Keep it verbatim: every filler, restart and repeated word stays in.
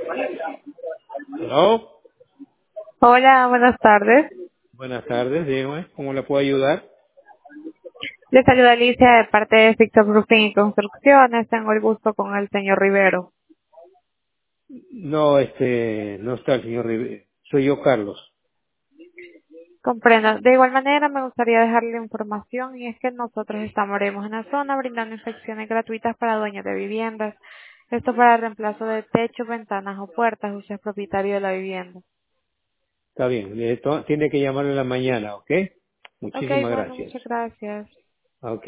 Hello. Hola, buenas tardes. Buenas tardes, dígame, ¿cómo le puedo ayudar? Les saluda Alicia de parte de Victor Roofing y Construcciones. Tengo el gusto con el señor Rivero. No, este, no está el señor Rivera. Soy yo, Carlos. Comprendo. De igual manera, me gustaría dejarle información y es que nosotros estaremos en la zona brindando inspecciones gratuitas para dueños de viviendas. Esto para reemplazo de techos, ventanas o puertas. Usted es propietario de la vivienda. Está bien, le to- tiene que llamarlo en la mañana, ¿ok? Ok, Muchísimas bueno, gracias. muchas gracias. Ok.